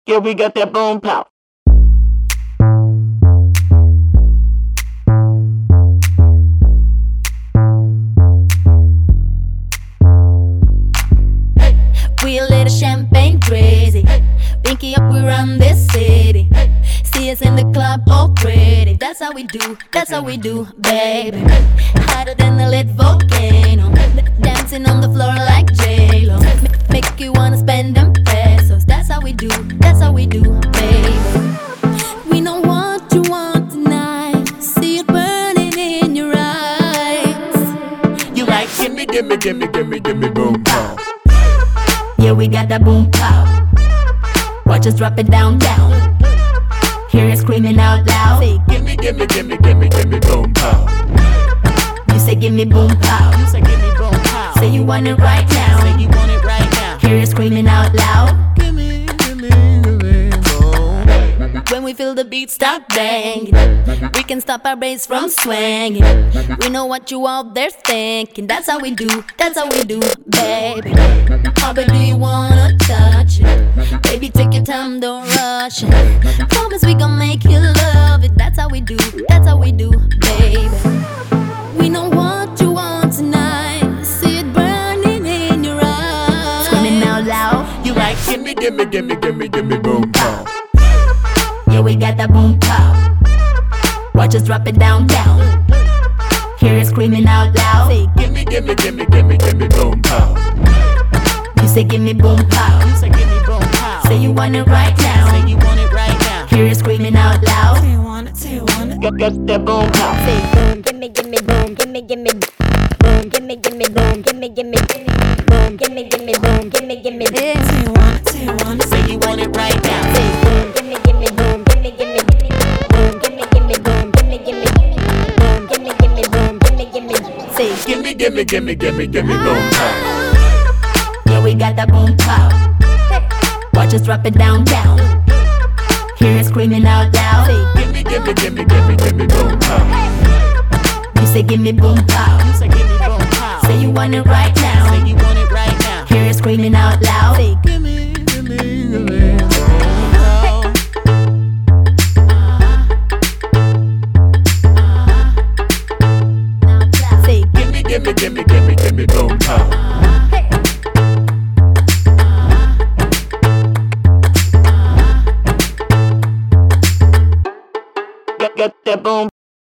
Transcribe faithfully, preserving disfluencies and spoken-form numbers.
Yeah, we got that boom pow. We a little champagne crazy. Pinky up, we run this city. See us in the club, all pretty. That's how we do, that's how we do, baby. Hotter than a lit volcano. Dancing on the floor like J-Lo. Make you wanna spend them pesos. That's how we do, that's how we do, baby. We know what you want tonight. See it burning in your eyes. You like gimme, gimme, gimme, gimme, gimme, boom pow. Yeah, we got that boom pow. Watch us drop it down, down. Hear it screaming out loud. Say, gimme, gimme, gimme, gimme, gimme, boom pow. You say give me boom pow. You say gimme, boom pow. Say you want it right now. Say you want it right now. Hear it screaming out loud. Gimme, gimme, gimme, boom. When we feel the beat start banging, we can stop our brains from swinging. We know what you out there thinking. That's how we do, that's how we do, baby. Oh, but do you wanna touch it? Baby, take your time, don't rush it. Promise we gon' make you love it. That's how we do, that's how we do, baby. We know what you want tonight. See it burning in your eyes. Screaming out loud. You like gimme, gimme, gimme, gimme, gimme, boom pow. Yeah, we got that boom pow. Watch us drop it down, down. Hear it screaming out loud. Say, gimme, gimme, gimme, gimme, gimme, boom pow. You say give me boom pow. You say gimme, boom pow. Say you want it right now. Say you want it right now. Hear it screaming out loud. Say you want it, say you want it. Got, got that boom pow. Say boom, gimme, gimme, boom, gimme, gimme, boom, gimme, gimme, boom, gimme, gimme, boom, gimme, gimme, boom, gimme, gimme. Say you want it, say you want it. Say you want it right now. Say boom, gimme, gimme, boom, gimme, gimme, boom, gimme, gimme, boom, gimme, gimme, boom, gimme, gimme, boom, gimme, gimme. Say gimme, gimme, gimme, gimme, gimme, boom pow. yeah, we got that boom pow. Watch us drop it down, down. Hear it screaming out loud. Say, gimme, gimme, gimme, gimme, gimme, boom pow. you say give me boom pow. You say gimme, boom pow. Say you want it right now. Say you want it right now. Hear it screaming out loud. Say, gimme, gimme, gimme, boom pow. say, Gimme, gimme, gimme, gimme.